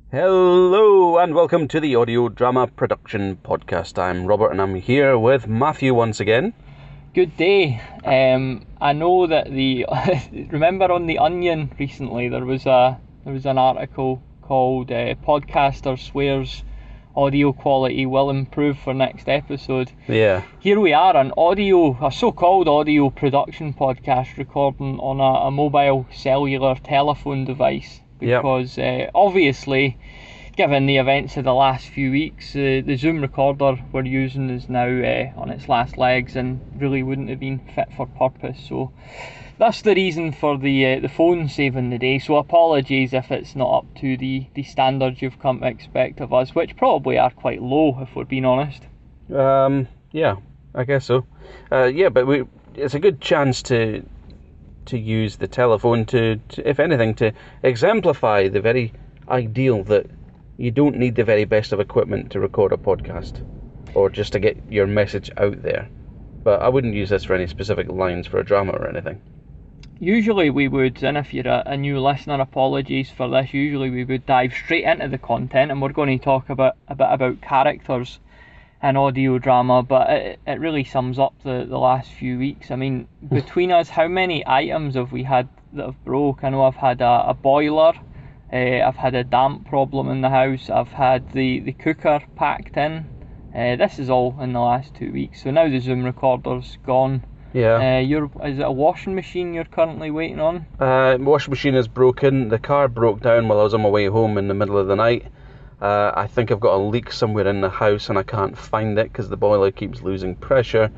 Hello and welcome to the Audio Drama Production Podcast. I'm Robert and I'm here with Matthew once again. Good day. I know that remember on The Onion recently there was an article called "Podcaster Swears Audio Quality Will Improve for Next Episode." Yeah. Here we are, a so-called audio production podcast recording on a mobile cellular telephone device. Because obviously, given the events of the last few weeks, the Zoom recorder we're using is now on its last legs and really wouldn't have been fit for purpose. So that's the reason for the phone saving the day. So apologies if it's not up to the standards you've come to expect of us, which probably are quite low if we're being honest. Yeah, I guess so. But it's a good chance to use the telephone to, if anything, to exemplify the very ideal that you don't need the very best of equipment to record a podcast or just to get your message out there. But I wouldn't use this for any specific lines for a drama or anything. Usually we would, and if you're a new listener, apologies for this, usually we would dive straight into the content, and we're going to talk a bit about characters and audio drama, but it really sums up the last few weeks. I mean, between us, how many items have we had that have broke? I know I've had a boiler, I've had a damp problem in the house, I've had the cooker packed in. This is all in the last 2 weeks, so now the Zoom recorder's gone. Yeah. Is it a washing machine you're currently waiting on? Washing machine is broken. The car broke down while I was on my way home in the middle of the night. I think I've got a leak somewhere in the house and I can't find it because the boiler keeps losing pressure.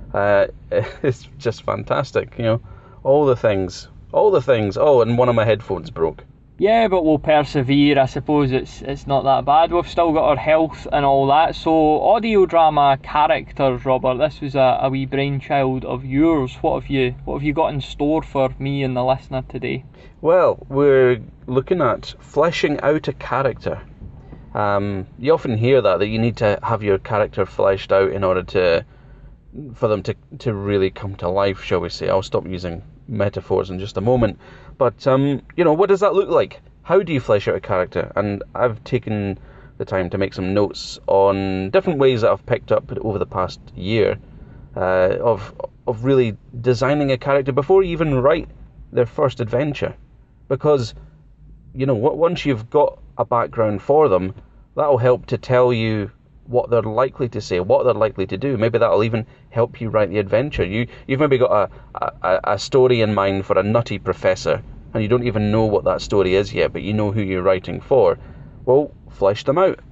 It's just fantastic, all the things. Oh, and one of my headphones broke. Yeah, but we'll persevere. I suppose it's not that bad. We've still got our health and all that. So, audio drama characters, Robert. This was a wee brainchild of yours. What have you got in store for me and the listener today? Well, we're looking at fleshing out a character. You often hear that you need to have your character fleshed out in order for them to really come to life, shall we say. I'll stop using metaphors in just a moment. But, what does that look like? How do you flesh out a character? And I've taken the time to make some notes on different ways that I've picked up over the past year of really designing a character before you even write their first adventure. Because, once you've got a background for them, that'll help to tell you what they're likely to say, what they're likely to do. Maybe that'll even help you write the adventure. You've maybe got a story in mind for a nutty professor, and you don't even know what that story is yet, but you know who you're writing for. Well, flesh them out.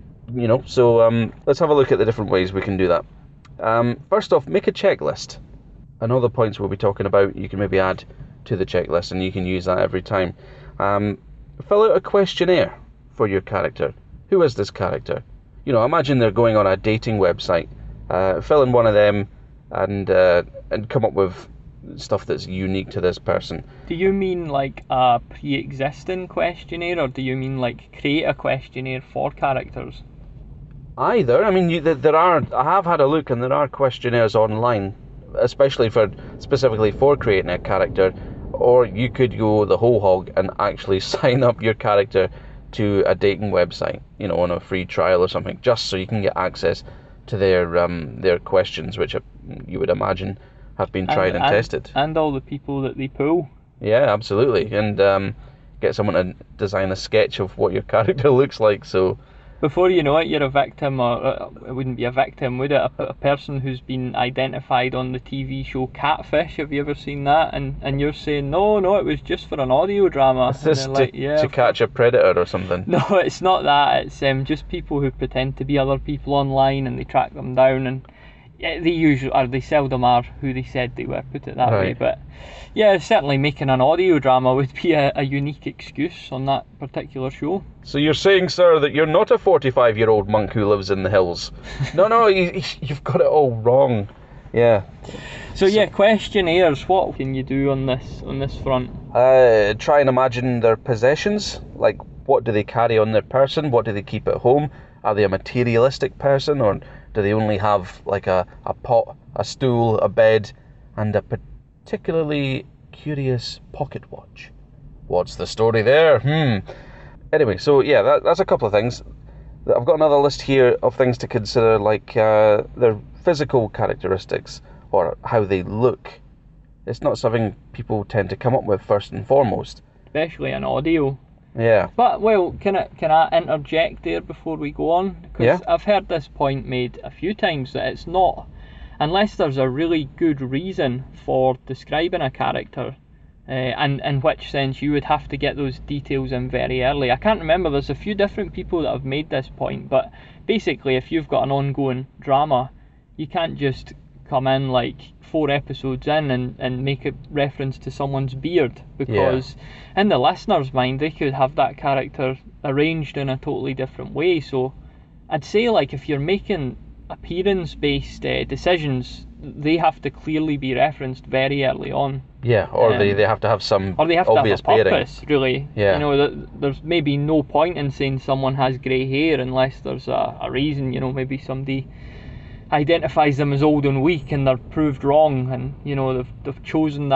So let's have a look at the different ways we can do that. First off, make a checklist. And all the points we'll be talking about, you can maybe add to the checklist, and you can use that every time. Fill out a questionnaire for your character. Who is this character? Imagine they're going on a dating website. Fill in one of them and come up with stuff that's unique to this person. Do you mean like a pre-existing questionnaire, or do you mean like create a questionnaire for characters? Either. I mean, I have had a look, and there are questionnaires online, especially specifically for creating a character. Or you could go the whole hog and actually sign up your character to a dating website, on a free trial or something, just so you can get access to their questions, which you would imagine have been tried and tested. And all the people that they pull. Yeah, absolutely. And get someone to design a sketch of what your character looks like, so... Before you know it, you're a victim, or it wouldn't be a victim, would it? A person who's been identified on the TV show Catfish. Have you ever seen that? And you're saying, no, it was just for an audio drama. Is this to catch a predator or something? No, it's not that. It's just people who pretend to be other people online, and they track them down, and they seldom are who they said they were, put it that way. But yeah, certainly making an audio drama would be a unique excuse on that particular show. So you're saying, sir, that you're not a 45-year-old monk who lives in the hills? No, you've got it all wrong. Yeah. So questionnaires. What can you do on this front? Try and imagine their possessions. Like, what do they carry on their person? What do they keep at home? Are they a materialistic person, or do they only have like a pot, a stool, a bed, and a particularly curious pocket watch? What's the story there? Anyway, so yeah, that's a couple of things. I've got another list here of things to consider, like their physical characteristics or how they look. It's not something people tend to come up with first and foremost. Especially in audio. Yeah. But, well, can I interject there before we go on? Because I've heard this point made a few times, that it's not, unless there's a really good reason for describing a character, and in which sense you would have to get those details in very early. I can't remember, there's a few different people that have made this point, but basically if you've got an ongoing drama, you can't just come in like 4 episodes in and make a reference to someone's beard, because in the listener's mind they could have that character arranged in a totally different way. So I'd say, like, if you're making appearance based decisions, they have to clearly be referenced very early on. Yeah, or they have to have some or they have obvious to have a bearing. purpose, really. Yeah. You know, there's maybe no point in saying someone has grey hair unless there's a reason. You know, maybe somebody identifies them as old and weak and they're proved wrong, and you know they've chosen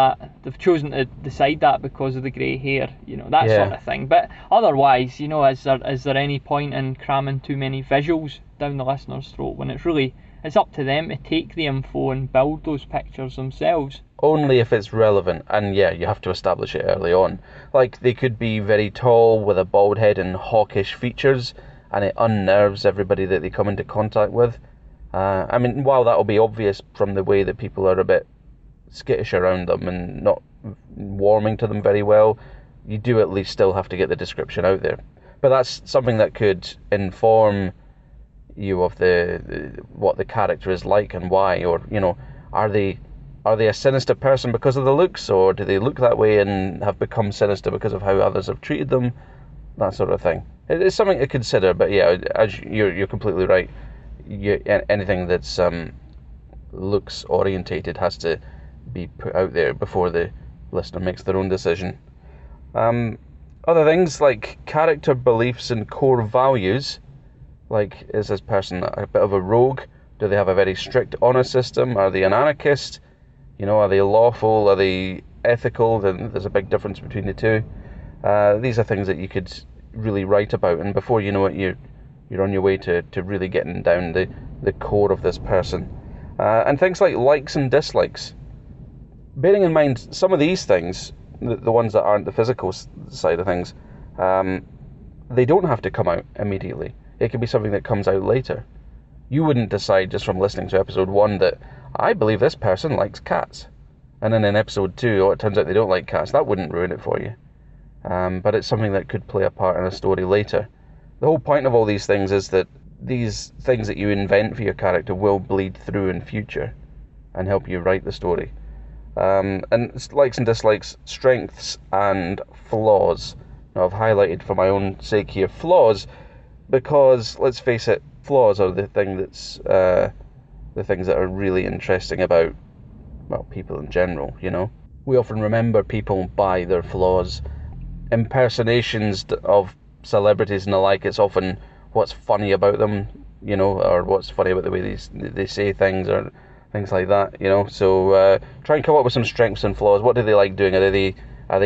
to decide that because of the grey hair, you know, that sort of thing. But otherwise, you know, is there any point in cramming too many visuals down the listener's throat when it's up to them to take the info and build those pictures themselves? Only if it's relevant, and yeah, you have to establish it early on. Like, they could be very tall with a bald head and hawkish features, and it unnerves everybody that they come into contact with. I mean, while that'll be obvious from the way that people are a bit skittish around them and not warming to them very well, you do at least still have to get the description out there. But that's something that could inform you of what the character is like and why, or, you know, are they a sinister person because of the looks, or do they look that way and have become sinister because of how others have treated them? That sort of thing. It's something to consider, but yeah, as you're completely right. Anything that's looks orientated has to be put out there before the listener makes their own decision. Other things like character beliefs and core values, like, is this person a bit of a rogue? Do they have a very strict honor system? Are they an anarchist? You know, are they lawful? Are they ethical? Then there's a big difference between the two. These are things that you could really write about, and before you know it, you're on your way to really getting down the core of this person. And things like likes and dislikes. Bearing in mind some of these things, the ones that aren't the physical side of things, they don't have to come out immediately. It can be something that comes out later. You wouldn't decide just from listening to episode 1 that I believe this person likes cats, and then in episode 2, it turns out they don't like cats. That wouldn't ruin it for you. But it's something that could play a part in a story later. The whole point of all these things is that these things that you invent for your character will bleed through in future and help you write the story. And likes and dislikes, strengths and flaws. Now, I've highlighted for my own sake here flaws, because let's face it, flaws are the things that are really interesting about, well, people in general. You know, we often remember people by their flaws. Impersonations of celebrities and the like, it's often what's funny about them, you know, or what's funny about the way they say things, or things like that, you know. So try and come up with some strengths and flaws. What do they like doing? Are they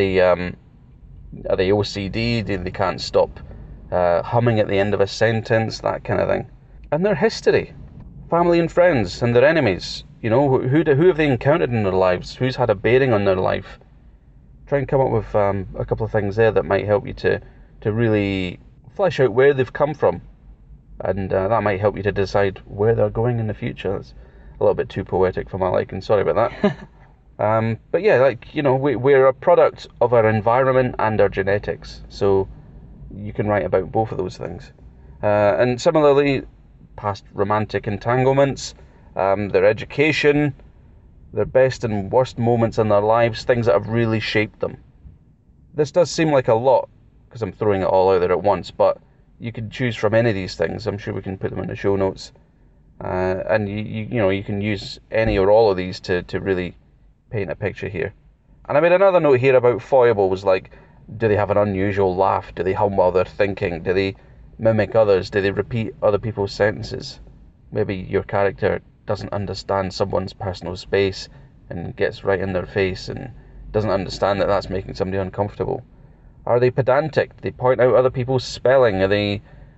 OCD? They can't stop humming at the end of a sentence, that kind of thing. And their history, family and friends, and their enemies. You know, who have they encountered in their lives? Who's had a bearing on their life? Try and come up with a couple of things there that might help you to really flesh out where they've come from, and that might help you to decide where they're going in the future. That's a little bit too poetic for my liking, sorry about that. But yeah, like, you know, we're a product of our environment and our genetics, so you can write about both of those things. And similarly, past romantic entanglements, their education, their best and worst moments in their lives, things that have really shaped them. This does seem like a lot, because I'm throwing it all out there at once, but you can choose from any of these things. I'm sure we can put them in the show notes. And you can use any or all of these to really paint a picture here. And I made another note here about foibles, like, do they have an unusual laugh? Do they hum while they're thinking? Do they mimic others? Do they repeat other people's sentences? Maybe your character doesn't understand someone's personal space and gets right in their face and doesn't understand that that's making somebody uncomfortable. Are they pedantic? Do they point out other people's spelling? Are they,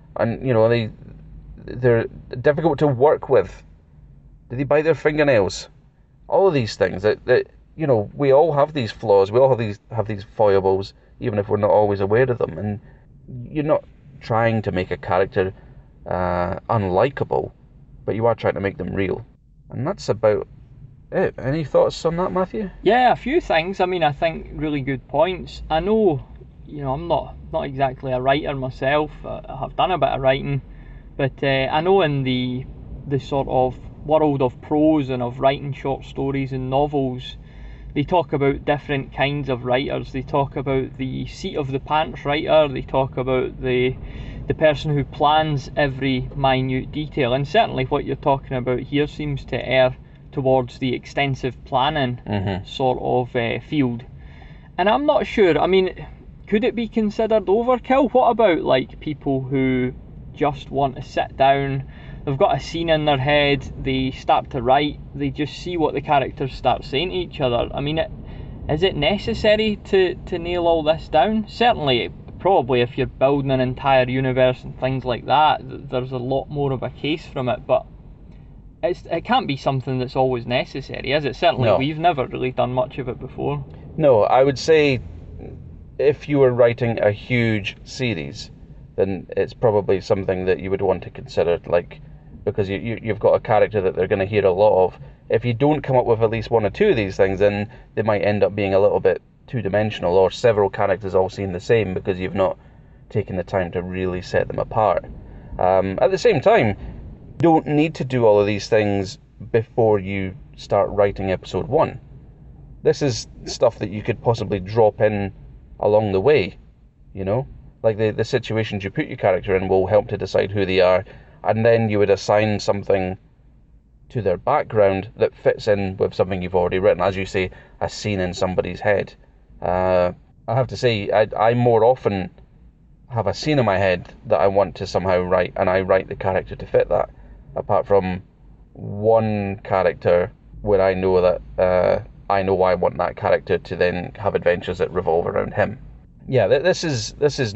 they're difficult to work with? Do they bite their fingernails? All of these things that we all have these flaws. We all have these foibles, even if we're not always aware of them. And you're not trying to make a character unlikable, but you are trying to make them real. And that's about it. Any thoughts on that, Matthew? Yeah, a few things. I mean, I think really good points. I know, I'm not exactly a writer myself. I have done a bit of writing, but I know in the sort of world of prose and of writing short stories and novels, they talk about different kinds of writers. They talk about the seat of the pants writer. They talk about the person who plans every minute detail. And certainly what you're talking about here seems to err towards the extensive planning sort of field. And I'm not sure, I mean, could it be considered overkill? What about like people who just want to sit down, they've got a scene in their head, they start to write, they just see what the characters start saying to each other? I mean, is it necessary to nail all this down? Certainly, probably if you're building an entire universe and things like that, there's a lot more of a case from it, but it can't be something that's always necessary, is it? Certainly, No. We've never really done much of it before. No, I would say if you were writing a huge series, then it's probably something that you would want to consider, like, because you've got a character that they're going to hear a lot of. If you don't come up with at least one or two of these things, then they might end up being a little bit two-dimensional, or several characters all seem the same because you've not taken the time to really set them apart. At the same time, don't need to do all of these things before you start writing episode 1. This is stuff that you could possibly drop in along the way, like the situations you put your character in will help to decide who they are, and then you would assign something to their background that fits in with something you've already written, as you say, a scene in somebody's head. I have to say, I more often have a scene in my head that I want to somehow write, and I write the character to fit that, apart from one character where I know that I know I want that character to then have adventures that revolve around him. Yeah, this is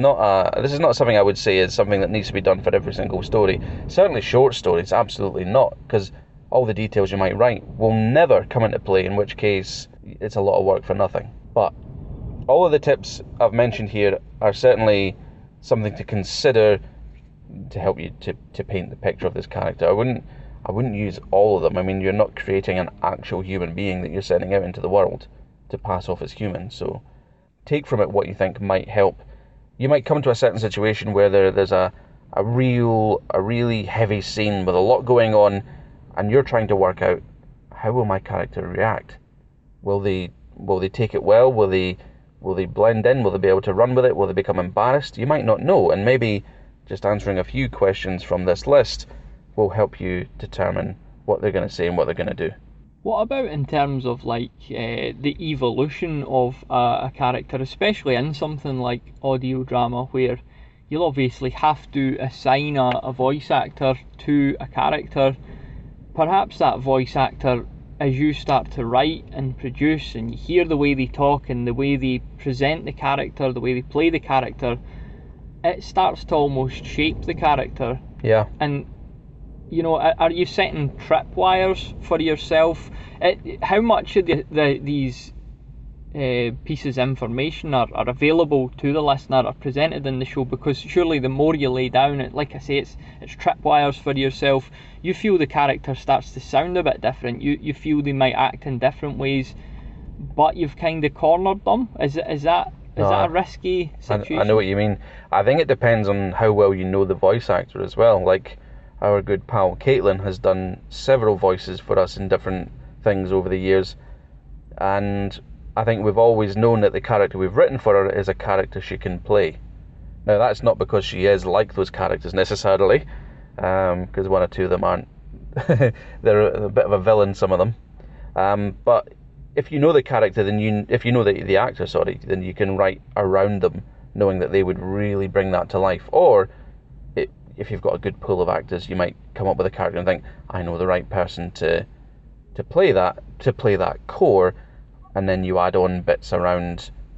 not something I would say is something that needs to be done for every single story. Certainly short stories, absolutely not, because all the details you might write will never come into play, in which case it's a lot of work for nothing. But all of the tips I've mentioned here are certainly something to consider to help you to paint the picture of this character. I wouldn't use all of them. I mean, you're not creating an actual human being that you're sending out into the world to pass off as human, so take from it what you think might help. You might come to a certain situation where there's a really heavy scene with a lot going on, and you're trying to work out, how will my character react? Will they take it well? Will they blend in? Will they be able to run with it? Will they become embarrassed? You might not know, and maybe just answering a few questions from this list will help you determine what they're going to say and what they're going to do. What about in terms of like the evolution of a character, especially in something like audio drama, where you'll obviously have to assign a voice actor to a character. Perhaps that voice actor, as you start to write and produce and you hear the way they talk and the way they present the character, the way they play the character, it starts to almost shape the character. Yeah. And are you setting tripwires for yourself? How much of these pieces of information are available to the listener, are presented in the show? Because surely the more you lay down, like I say, it's tripwires for yourself. You feel the character starts to sound a bit different. You feel they might act in different ways, but you've kind of cornered them. Is that a risky situation? I know what you mean. I think it depends on how well you know the voice actor as well. Like, our good pal Caitlin has done several voices for us in different things over the years, and I think we've always known that the character we've written for her is a character she can play. Now, that's not because she is like those characters necessarily, because one or two of them aren't. They're a bit of a villain, some of them. But if you know the character, if you know the actor, then you can write around them, knowing that they would really bring that to life. Or if you've got a good pool of actors, you might come up with a character and think, I know the right person to play that core, and then you add on bits around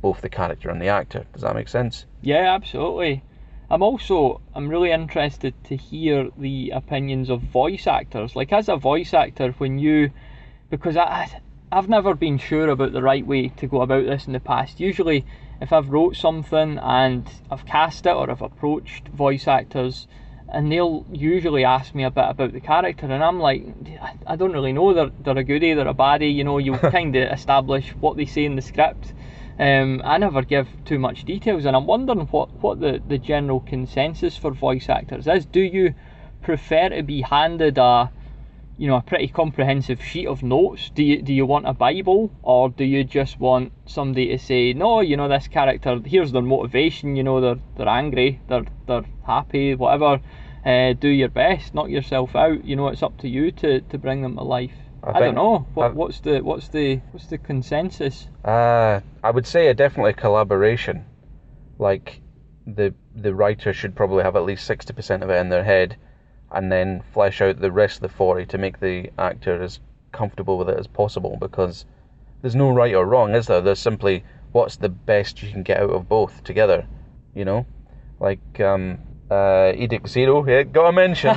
both the character and the actor. Does that make sense? Yeah, absolutely. I'm really interested to hear the opinions of voice actors. Like, as a voice actor, because I've never been sure about the right way to go about this in the past. Usually, if I've wrote something and I've cast it, or I've approached voice actors, and they'll usually ask me a bit about the character, and I'm like, I don't really know. They're a goodie, they're a baddie. You kind of establish what they say in the script. I never give too much details, and I'm wondering what the general consensus for voice actors is. Do you prefer to be handed a pretty comprehensive sheet of notes? Do you want a Bible, or do you just want somebody to say, no, this character, here's their motivation, they're angry, they're happy, whatever, do your best, knock yourself out, it's up to you to bring them to life. I don't know. What's the consensus? I would say definitely a collaboration. Like, the writer should probably have at least 60% of it in their head, and then flesh out the rest of the 40 to make the actor as comfortable with it as possible, because there's no right or wrong, is there? There's simply what's the best you can get out of both together, Like, Edict Zero, yeah, gotta mention.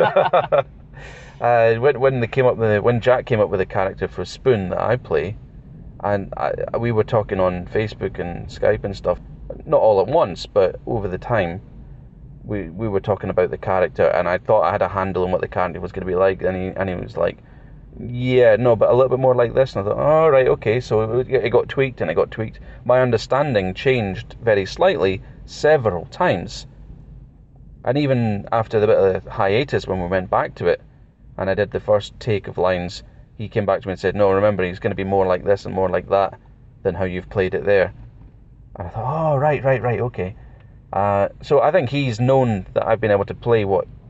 When Jack came up with a character for Spoon that I play, and we were talking on Facebook and Skype and stuff, not all at once, but over the time, we were talking about the character, and I thought I had a handle on what the character was going to be like, and he was like, yeah, no, but a little bit more like this, and I thought, all right, okay, so it got tweaked, and it got tweaked. My understanding changed very slightly several times, and even after the bit of the hiatus when we went back to it, and I did the first take of lines, he came back to me and said, no, remember, he's going to be more like this and more like that than how you've played it there. And I thought, oh, right, okay. So I think he's known that I've been able to play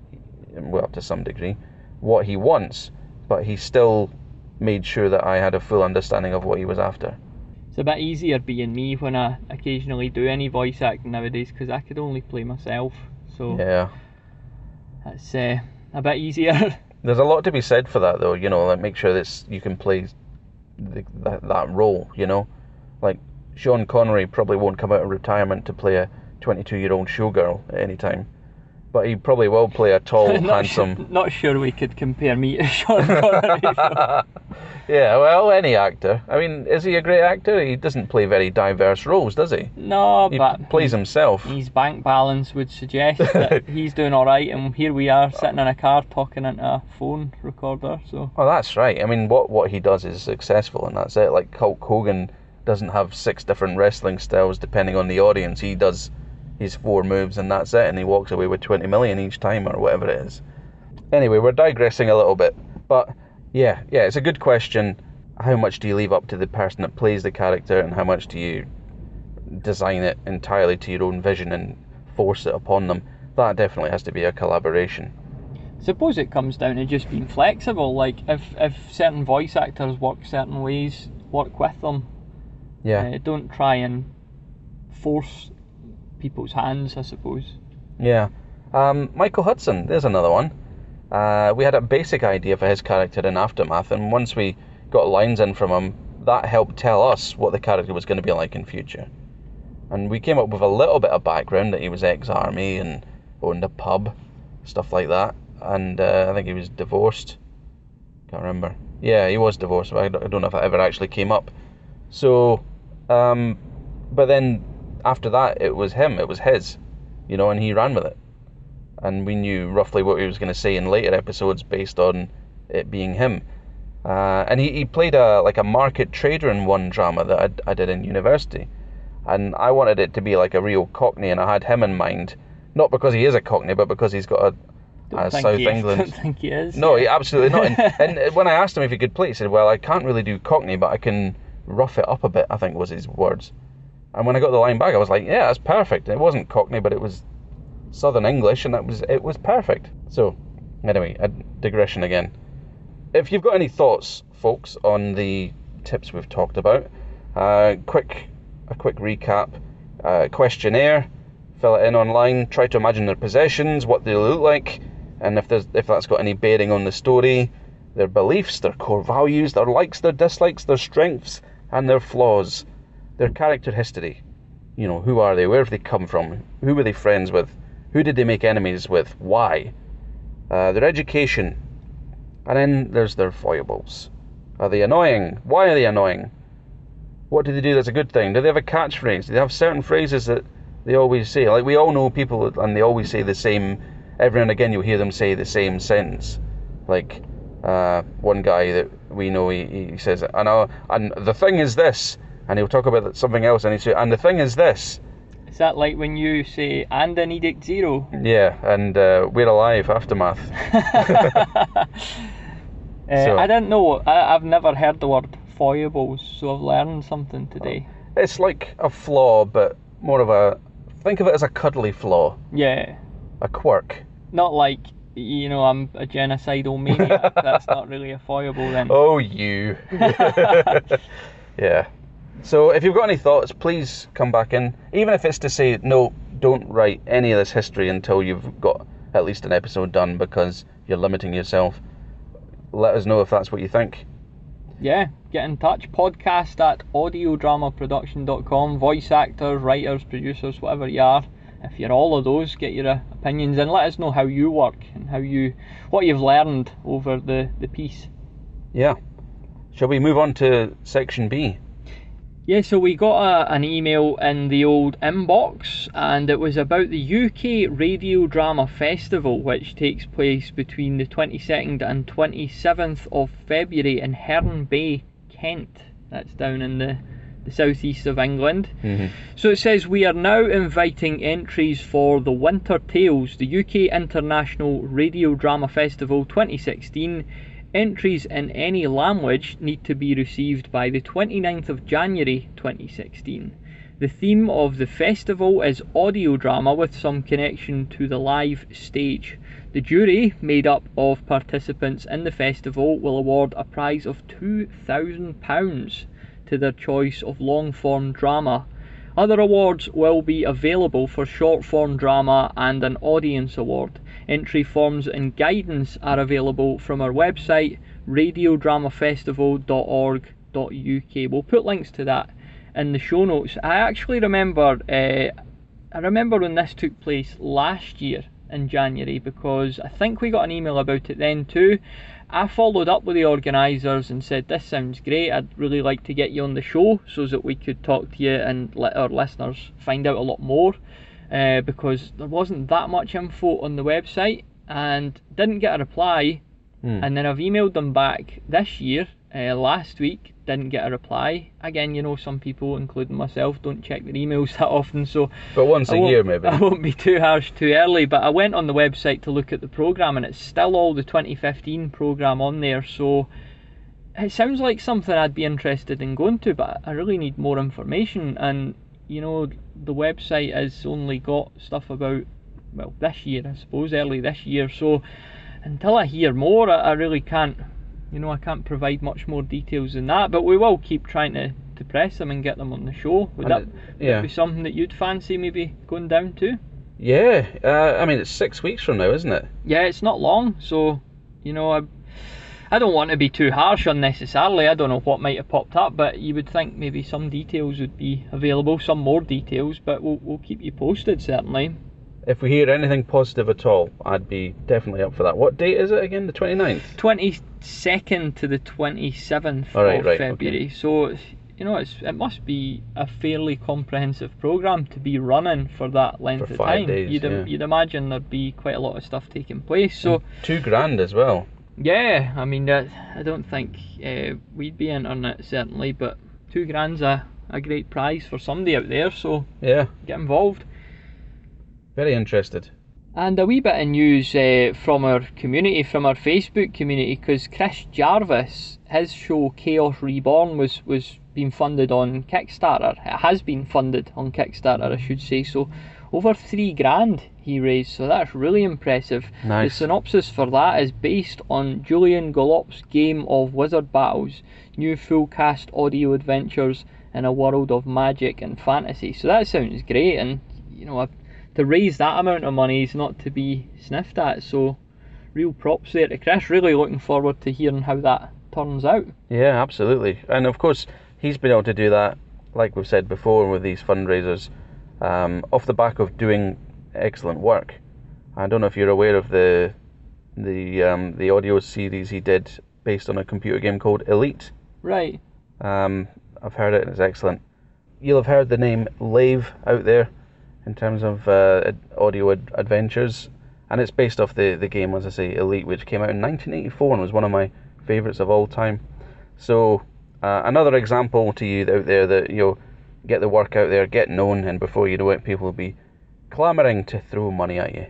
to some degree, what he wants, but he still made sure that I had a full understanding of what he was after. It's a bit easier being me when I occasionally do any voice acting nowadays, because I could only play myself, so yeah, that's a bit easier. There's a lot to be said for that, though, like make sure that you can play that role, Like, Sean Connery probably won't come out of retirement to play a 22-year-old showgirl at any time, but he probably will play a tall, handsome... Not sure we could compare me to Sean Connery. Yeah, well, any actor. I mean, is he a great actor? He doesn't play very diverse roles, does he? No, he but... plays himself. His bank balance would suggest that he's doing alright, and here we are, sitting in a car talking into a phone recorder, so... Oh, that's right. I mean, what he does is successful, and that's it. Like, Hulk Hogan doesn't have 6 different wrestling styles depending on the audience. He does his 4 moves, and that's it, and he walks away with 20 million each time, or whatever it is. Anyway, we're digressing a little bit, but... Yeah, it's a good question. How much do you leave up to the person that plays the character, and how much do you design it entirely to your own vision and force it upon them? That definitely has to be a collaboration. I suppose it comes down to just being flexible. Like, if certain voice actors work certain ways, work with them. Yeah. Don't try and force people's hands, I suppose. Yeah. Michael Hudson, there's another one. We had a basic idea for his character in Aftermath, and once we got lines in from him, that helped tell us what the character was going to be like in future. And we came up with a little bit of background, that he was ex-army and owned a pub, stuff like that, and I think he was divorced. Can't remember. Yeah, he was divorced, but I don't know if that ever actually came up. So, but then after that, it was him, it was his, and he ran with it. And we knew roughly what he was going to say in later episodes based on it being him. And he played a market trader in one drama that I did in university. And I wanted it to be like a real Cockney, and I had him in mind. Not because he is a Cockney, but because he's got a South England... I don't think he is. No, absolutely not. And when I asked him if he could play, he said, well, I can't really do Cockney, but I can rough it up a bit, I think was his words. And when I got the line back, I was like, yeah, that's perfect. It wasn't Cockney, but it was Southern English, and it was perfect. So, anyway, a digression again. If you've got any thoughts, folks, on the tips we've talked about, a quick recap, questionnaire, fill it in online, try to imagine their possessions, what they look like, and if that's got any bearing on the story, their beliefs, their core values, their likes, their dislikes, their strengths, and their flaws. their character history. Who are they? Where have they come from? Who were they friends with? Who did they make enemies with? Why? Their education. And then there's their foibles. Are they annoying? Why are they annoying? What do they do that's a good thing? Do they have a catchphrase? Do they have certain phrases that they always say? Like, we all know people and they always say the same. Every now and again you'll hear them say the same sentence. Like, one guy that we know, he says, and the thing is this, and he'll talk about something else, and he say, and the thing is this. Is that like when you say, and an edict zero? Yeah, and we're alive, aftermath. I didn't know. I've never heard the word foibles, so I've learned something today. It's like a flaw, but more of think of it as a cuddly flaw. Yeah. A quirk. Not like, I'm a genocidal maniac. That's not really a foible then. Oh, you. Yeah. So if you've got any thoughts, please come back in. Even if it's to say, no, don't write any of this history until you've got at least an episode done, because you're limiting yourself. Let us know if that's what you think. Yeah, get in touch. Podcast at audiodramaproduction.com. Voice actors, writers, producers, whatever you are. If you're all of those, get your opinions in. Let us know how you work and what you've learned over the piece. Yeah. Shall we move on to section B? Yeah, so we got an email in the old inbox, and it was about the UK Radio Drama Festival, which takes place between the 22nd and 27th of February in Herne Bay, Kent. That's down in the southeast of England. Mm-hmm. So it says, we are now inviting entries for the Winter Tales, the UK International Radio Drama Festival 2016. Entries in any language need to be received by the 29th of January 2016. The theme of the festival is audio drama with some connection to the live stage. The jury, made up of participants in the festival, will award a prize of £2,000 to their choice of long-form drama. Other awards will be available for short-form drama and an audience award. Entry forms and guidance are available from our website, radiodramafestival.org.uk. We'll put links to that in the show notes. I actually remember when this took place last year in January, because I think we got an email about it then too. I followed up with the organisers and said, this sounds great, I'd really like to get you on the show so that we could talk to you and let our listeners find out a lot more. Because there wasn't that much info on the website, and didn't get a reply. And then I've emailed them back this year, last week, didn't get a reply. Again, some people, including myself, don't check their emails that often, so... But once a year, maybe. I won't be too harsh too early, but I went on the website to look at the programme, and it's still all the 2015 programme on there, so... It sounds like something I'd be interested in going to, but I really need more information, and... the website has only got stuff about, this year, I suppose, early this year, so until I hear more, I really can't, I can't provide much more details than that, but we will keep trying to press them and get them on the show. Would that be something that you'd fancy maybe going down to? Yeah, it's 6 weeks from now, isn't it? Yeah, it's not long, so, I don't want to be too harsh unnecessarily. I don't know what might have popped up, but you would think maybe some details would be available, some more details, but we'll keep you posted, certainly. If we hear anything positive at all, I'd be definitely up for that. What date is it again? The 29th? 22nd to the 27th of February. Okay. So, it must be a fairly comprehensive programme to be running for that length of time. 5 days, You'd imagine there'd be quite a lot of stuff taking place. So $2,000 as well. Yeah, I don't think we'd be entering it, certainly, but $2,000's a great prize for somebody out there, so yeah, get involved. Very interested. And a wee bit of news from our community, from our Facebook community, because Chris Jarvis, his show Chaos Reborn was being funded on Kickstarter. It has been funded on Kickstarter, I should say, so over $3,000 he raised, so that's really impressive. Nice. The synopsis for that is based on Julian Golop's game of Wizard Battles, new full cast audio adventures in a world of magic and fantasy. So that sounds great, and to raise that amount of money is not to be sniffed at, so real props there to Chris. Really looking forward to hearing how that turns out. Yeah, absolutely. And of course he's been able to do that like we've said before with these fundraisers, off the back of doing excellent work. I don't know if you're aware of the audio series he did based on a computer game called Elite. Right. I've heard it and it's excellent. You'll have heard the name Lave out there in terms of audio adventures, and it's based off the game, as I say, Elite, which came out in 1984 and was one of my favourites of all time. So another example to you out there that you'll get the work out there, get known, and before you know it, people will be clamouring to throw money at you.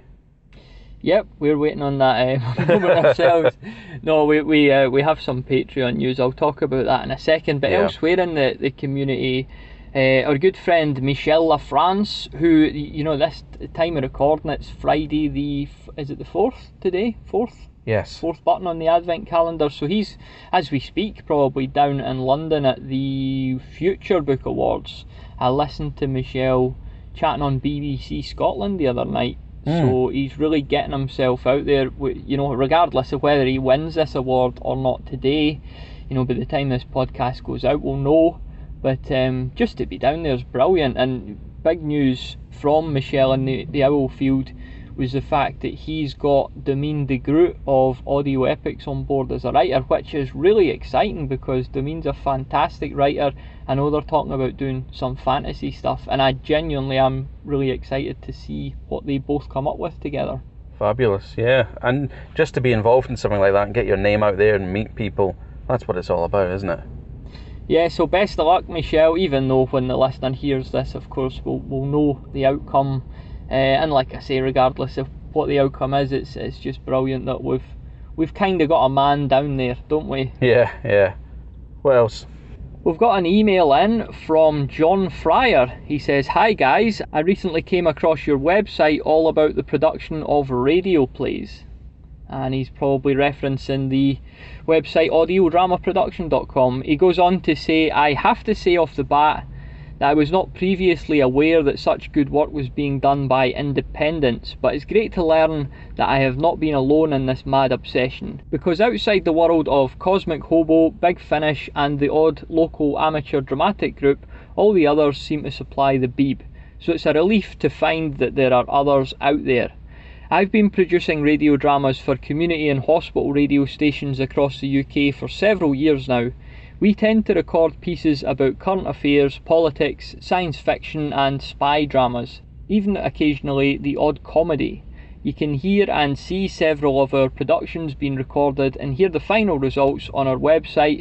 Yep, we're waiting on that moment ourselves. No, we have some Patreon news. I'll talk about that in a second. But elsewhere in the community, our good friend Michel Lafrance, who, you know, this time of recording, it's Friday is it the 4th today? 4th? Yes. 4th button on the Advent calendar. So he's, as we speak, probably down in London at the Future Book Awards. I listened to Michel chatting on BBC Scotland the other night. So he's really getting himself out there, you know, regardless of whether he wins this award or not today. You know, by the time this podcast goes out, we'll know. But just to be down there is brilliant. And big news from Michel in the Owl Field was the fact that he's got Domine de Groot of Audio Epics on board as a writer, which is really exciting because Domine's a fantastic writer. I know they're talking about doing some fantasy stuff, and I genuinely am really excited to see what they both come up with together. Fabulous, yeah. And just to be involved in something like that and get your name out there and meet people, that's what it's all about, isn't it? Yeah, so best of luck, Michel, even though when the listener hears this, of course, we'll know the outcome. And like I say, regardless of what the outcome is, it's just brilliant that we've kind of got a man down there, don't we? Yeah. What else? We've got an email in from John Fryer. He says, "Hi guys, I recently came across your website all about the production of radio plays." And he's probably referencing the website audiodramaproduction.com. He goes on to say, "I have to say off the bat that I was not previously aware that such good work was being done by independents, but it's great to learn that I have not been alone in this mad obsession, because outside the world of Cosmic Hobo, Big Finish and the odd local amateur dramatic group, all the others seem to supply the beeb, so it's a relief to find that there are others out there. I've been producing radio dramas for community and hospital radio stations across the UK for several years now. We tend to record pieces about current affairs, politics, science fiction and spy dramas, even occasionally the odd comedy. You can hear and see several of our productions being recorded and hear the final results on our website,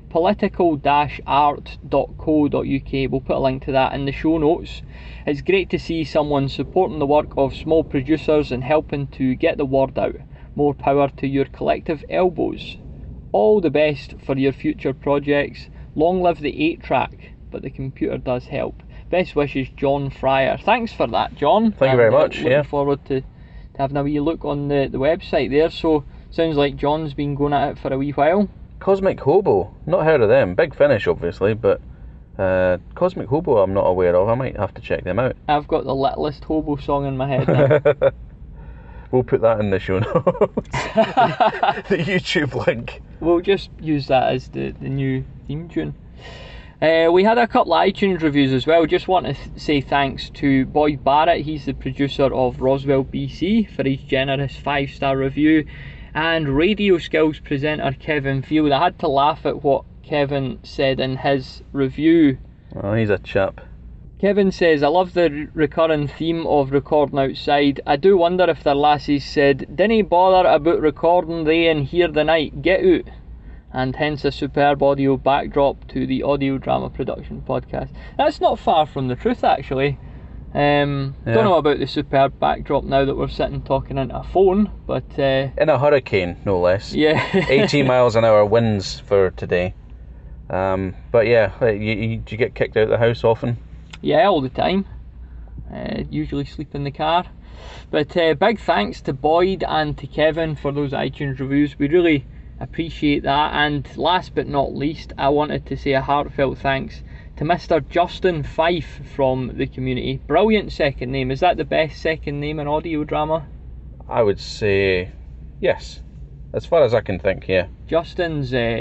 political-art.co.uk. We'll put a link to that in the show notes. It's great to see someone supporting the work of small producers and helping to get the word out. More power to your collective elbows. All the best for your future projects. Long live the 8-track, but the computer does help. Best wishes, John Fryer." Thanks for that, John. Thank you very much. Looking forward to having a wee look on the website there. So, sounds like John's been going at it for a wee while. Cosmic Hobo, not heard of them. Big Finish, obviously, but Cosmic Hobo I'm not aware of. I might have to check them out. I've got the Littlest Hobo song in my head now. We'll put that in the show notes. The YouTube link. We'll just use that as the new theme tune. We had a couple of iTunes reviews as well. Just want to say thanks to Boyd Barrett. He's the producer of Roswell BC for his generous 5-star review. And Radio Skills presenter Kevin Field. I had to laugh at what Kevin said in his review. Oh, he's a chap. Kevin says, "I love the recurring theme of recording outside. I do wonder if their lassies said, 'Dinna bother about recording they in here the night, get out.' And hence a superb audio backdrop to the Audio Drama Production podcast." That's not far from the truth, actually. Don't know about the superb backdrop now that we're sitting talking into a phone, but... in a hurricane, no less. Yeah. 80 miles an hour winds for today. But yeah, do you get kicked out of the house often? Yeah, all the time. Usually sleep in the car. But big thanks to Boyd and to Kevin for those iTunes reviews. We really appreciate that. And last but not least, I wanted to say a heartfelt thanks to Mr. Justin Fife from the community. Brilliant second name. Is that the best second name in audio drama? I would say yes. As far as I can think, yeah. Justin's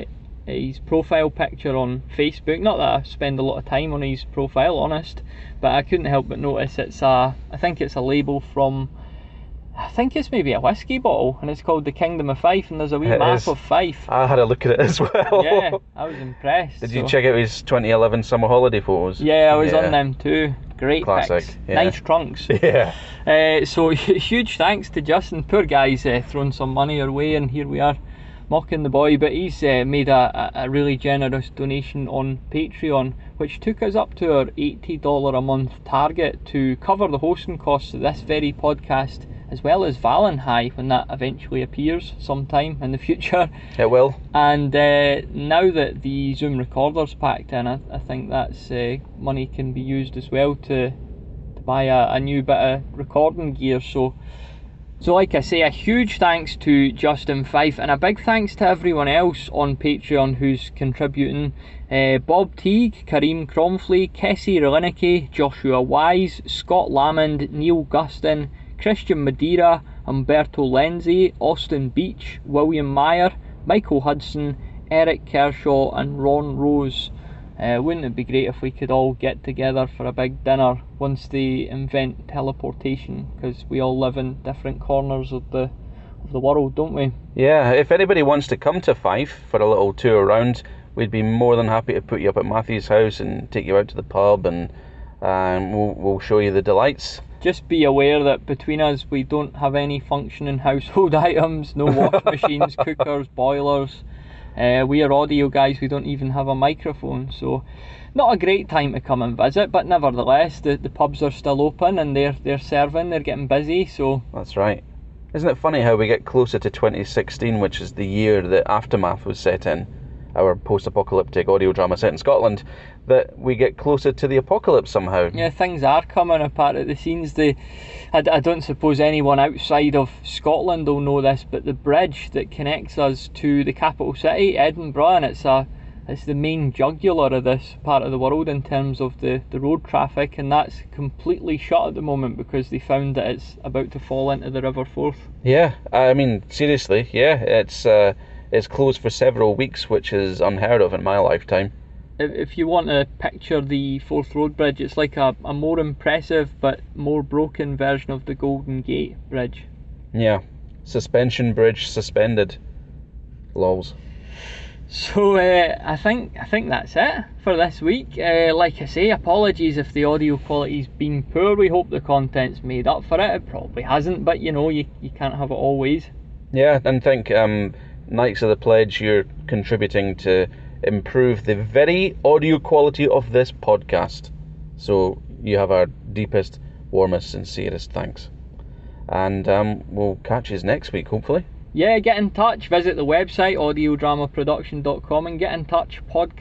his profile picture on Facebook. Not that I spend a lot of time on his profile, honest, but I couldn't help but notice I think it's a label from, I think it's maybe a whiskey bottle, and it's called the Kingdom of Fife, and there's a wee map of Fife. I had a look at it as well. Yeah, I was impressed. Did you check out his 2011 summer holiday photos? Yeah, I was on them too. Great classic. pics. Yeah. Nice trunks. Yeah. So huge thanks to Justin. Poor guy's throwing some money our way, and here we are mocking the boy, but he's made a really generous donation on Patreon, which took us up to our $80 a month target to cover the hosting costs of this very podcast, as well as Valentine when that eventually appears sometime in the future. It will. And now that the Zoom recorder's packed in, I think that's money can be used as well to buy a new bit of recording gear. So like I say, a huge thanks to Justin Fife, and a big thanks to everyone else on Patreon who's contributing. Bob Teague, Kareem Cromfley, Kessie Relinicki, Joshua Wise, Scott Lamond, Neil Gustin, Christian Madeira, Umberto Lenzi, Austin Beach, William Meyer, Michael Hudson, Eric Kershaw and Ron Rose. Wouldn't it be great if we could all get together for a big dinner once they invent teleportation, because we all live in different corners of the world, don't we? Yeah, if anybody wants to come to Fife for a little tour around, we'd be more than happy to put you up at Matthew's house and take you out to the pub, and we'll show you the delights. Just be aware that between us we don't have any functioning household items, no wash machines, cookers, boilers. We are audio guys, we don't even have a microphone, so not a great time to come and visit, but nevertheless the pubs are still open and they're serving, they're getting busy. So that's right. Isn't it funny how we get closer to 2016, which is the year that Aftermath was set in, our post-apocalyptic audio drama set in Scotland, that we get closer to the apocalypse somehow. Yeah, things are coming apart at the seams. I don't suppose anyone outside of Scotland will know this, but the bridge that connects us to the capital city, Edinburgh, and it's the main jugular of this part of the world in terms of the road traffic, and that's completely shut at the moment because they found that it's about to fall into the River Forth. Yeah, I mean, seriously, yeah, it's closed for several weeks, which is unheard of in my lifetime. If you want to picture the Forth Road Bridge, it's like a more impressive but more broken version of the Golden Gate Bridge. Yeah, suspension bridge suspended. Lols. So I think that's it for this week. Like I say, apologies if the audio quality's been poor. We hope the content's made up for it. It probably hasn't, but you can't have it always. Yeah, and think Knights of the Pledge, you're contributing to improve the very audio quality of this podcast. So you have our deepest, warmest, sincerest thanks. And we'll catch you next week, hopefully. Yeah, get in touch. Visit the website, audiodramaproduction.com, and get in touch,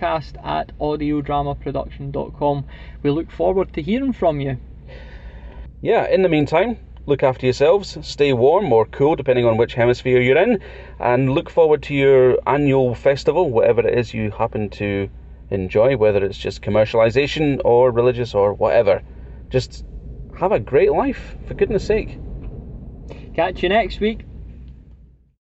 podcast@audiodramaproduction.com. We look forward to hearing from you. Yeah, in the meantime, look after yourselves, stay warm or cool depending on which hemisphere you're in, and look forward to your annual festival, whatever it is you happen to enjoy, whether it's just commercialization or religious or whatever. Just have a great life, for goodness sake. Catch you next week.